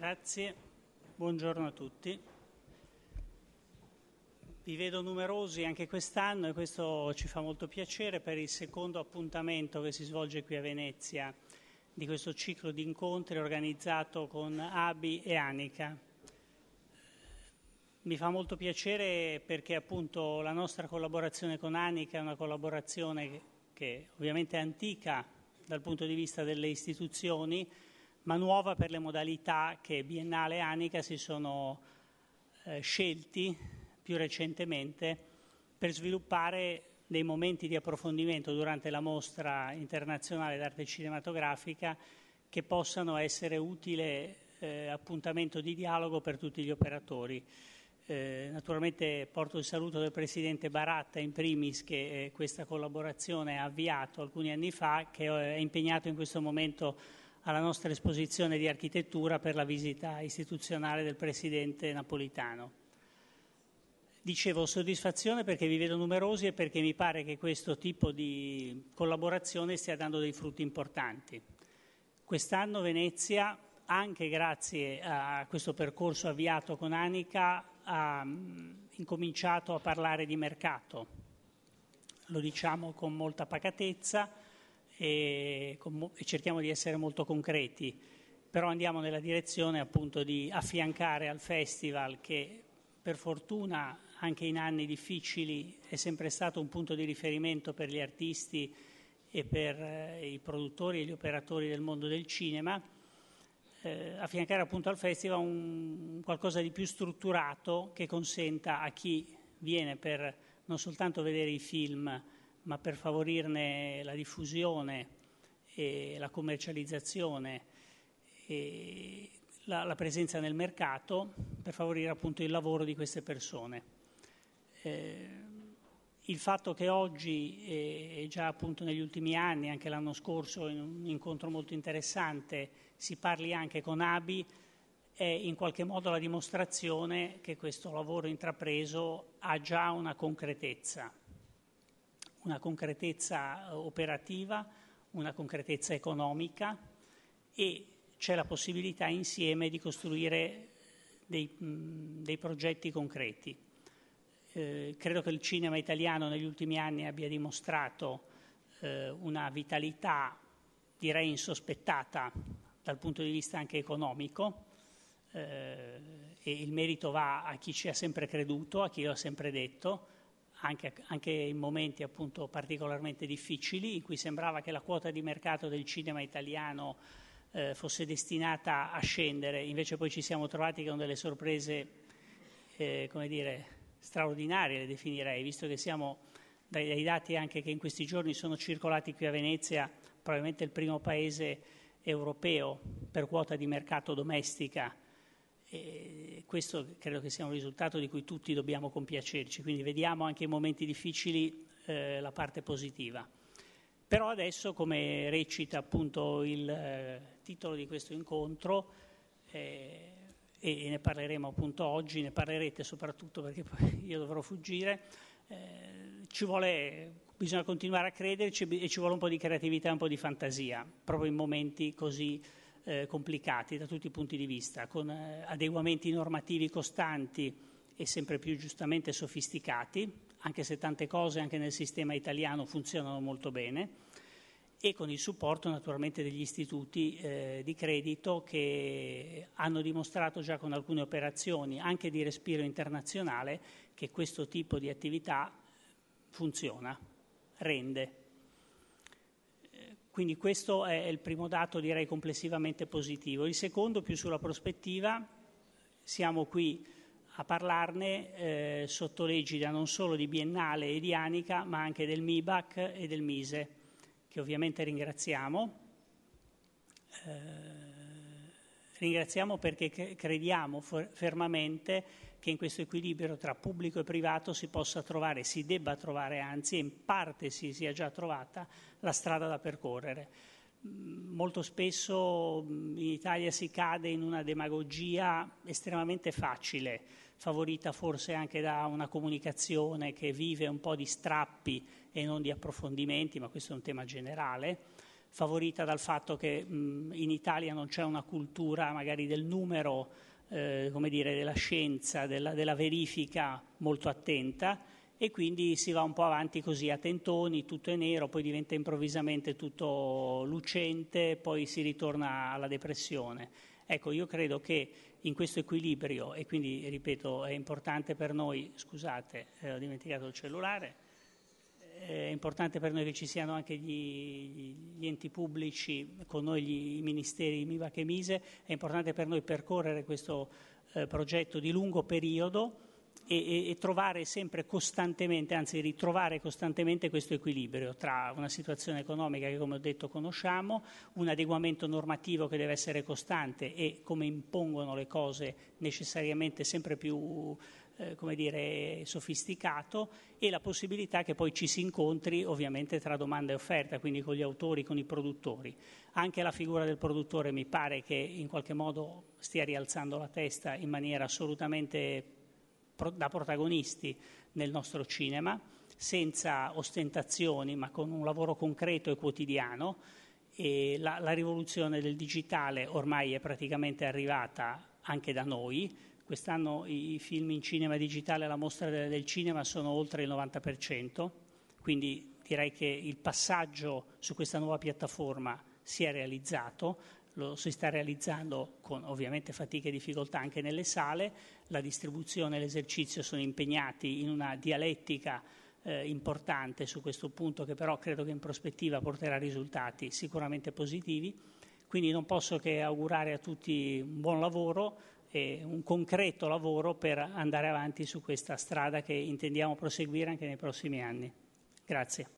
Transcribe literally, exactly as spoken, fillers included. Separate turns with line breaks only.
Grazie, buongiorno a tutti. Vi vedo numerosi anche quest'anno e questo ci fa molto piacere per il secondo appuntamento che si svolge qui a Venezia di questo ciclo di incontri organizzato con A B I e ANICA. Mi fa molto piacere perché appunto la nostra collaborazione con ANICA è una collaborazione che, che ovviamente è antica dal punto di vista delle istituzioni, ma nuova per le modalità che Biennale e ANICA si sono eh, scelti più recentemente per sviluppare dei momenti di approfondimento durante la mostra internazionale d'arte cinematografica che possano essere utile eh, appuntamento di dialogo per tutti gli operatori. Eh, naturalmente porto il saluto del Presidente Baratta in primis che eh, questa collaborazione ha avviato alcuni anni fa, che è impegnato in questo momento alla nostra esposizione di architettura per la visita istituzionale del Presidente Napolitano. Dicevo soddisfazione perché vi vedo numerosi e perché mi pare che questo tipo di collaborazione stia dando dei frutti importanti. Quest'anno Venezia, anche grazie a questo percorso avviato con ANICA, ha incominciato a parlare di mercato. Lo diciamo con molta pacatezza e, con, e cerchiamo di essere molto concreti, però andiamo nella direzione appunto di affiancare al festival, che per fortuna anche in anni difficili è sempre stato un punto di riferimento per gli artisti e per eh, i produttori e gli operatori del mondo del cinema, eh, affiancare appunto al festival un qualcosa di più strutturato che consenta a chi viene per non soltanto vedere i film, ma per favorirne la diffusione e la commercializzazione e la, la presenza nel mercato, per favorire appunto il lavoro di queste persone. Eh, il fatto che oggi e già appunto negli ultimi anni, anche l'anno scorso in un incontro molto interessante, si parli anche con A B I è in qualche modo la dimostrazione che questo lavoro intrapreso ha già una concretezza. una concretezza operativa, una concretezza economica e c'è la possibilità insieme di costruire dei, mh, dei progetti concreti. Eh, credo che il cinema italiano negli ultimi anni abbia dimostrato eh, una vitalità, direi insospettata dal punto di vista anche economico, eh, e il merito va a chi ci ha sempre creduto, a chi lo ha sempre detto, Anche, anche in momenti appunto particolarmente difficili in cui sembrava che la quota di mercato del cinema italiano eh, fosse destinata a scendere, invece poi ci siamo trovati con delle sorprese eh, come dire, straordinarie, le definirei, visto che siamo dai, dai dati anche che in questi giorni sono circolati qui a Venezia, probabilmente il primo paese europeo per quota di mercato domestica. E questo credo che sia un risultato di cui tutti dobbiamo compiacerci, quindi vediamo anche in momenti difficili eh, la parte positiva. Però adesso, come recita appunto il eh, titolo di questo incontro, eh, e ne parleremo appunto oggi, ne parlerete soprattutto perché poi io dovrò fuggire, eh, ci vuole, bisogna continuare a crederci e ci vuole un po' di creatività e un po' di fantasia, proprio in momenti così Eh, complicati da tutti i punti di vista, con eh, adeguamenti normativi costanti e sempre più giustamente sofisticati, anche se tante cose anche nel sistema italiano funzionano molto bene, e con il supporto naturalmente degli istituti eh, di credito che hanno dimostrato già con alcune operazioni, anche di respiro internazionale, che questo tipo di attività funziona, rende. Quindi questo è il primo dato, direi complessivamente positivo. Il secondo, più sulla prospettiva, siamo qui a parlarne eh, sotto l'egida non solo di Biennale e di ANICA, ma anche del M I B A C e del MISE, che ovviamente ringraziamo. Eh, ringraziamo perché crediamo fermamente che in questo equilibrio tra pubblico e privato si possa trovare, si debba trovare, anzi in parte si sia già trovata la strada da percorrere. Molto spesso in Italia si cade in una demagogia estremamente facile, favorita forse anche da una comunicazione che vive un po' di strappi e non di approfondimenti, ma questo è un tema generale, favorita dal fatto che mh, in Italia non c'è una cultura magari del numero, eh, come dire, della scienza, della, della verifica molto attenta, e quindi si va un po' avanti così a tentoni, tutto è nero, poi diventa improvvisamente tutto lucente, poi si ritorna alla depressione. Ecco, io credo che in questo equilibrio, e quindi ripeto, è importante per noi, scusate, eh, ho dimenticato il cellulare, è importante per noi che ci siano anche gli, gli enti pubblici, con noi gli, i ministeri MIBAC e MISE, è importante per noi percorrere questo eh, progetto di lungo periodo e, e, e trovare sempre costantemente, anzi ritrovare costantemente questo equilibrio tra una situazione economica che, come ho detto, conosciamo, un adeguamento normativo che deve essere costante e, come impongono le cose, necessariamente sempre più Eh, come dire, sofisticato, e la possibilità che poi ci si incontri ovviamente tra domanda e offerta, quindi con gli autori, con i produttori. Anche la figura del produttore mi pare che in qualche modo stia rialzando la testa in maniera assolutamente pro- da protagonisti nel nostro cinema, senza ostentazioni ma con un lavoro concreto e quotidiano. E la, la rivoluzione del digitale ormai è praticamente arrivata anche da noi. Quest'anno i film in cinema digitale alla Mostra del Cinema sono oltre il novanta per cento, quindi direi che il passaggio su questa nuova piattaforma si è realizzato, lo si sta realizzando con ovviamente fatica e difficoltà anche nelle sale, la distribuzione e l'esercizio sono impegnati in una dialettica eh, importante su questo punto, che però credo che in prospettiva porterà risultati sicuramente positivi, quindi non posso che augurare a tutti un buon lavoro e un concreto lavoro per andare avanti su questa strada che intendiamo proseguire anche nei prossimi anni. Grazie.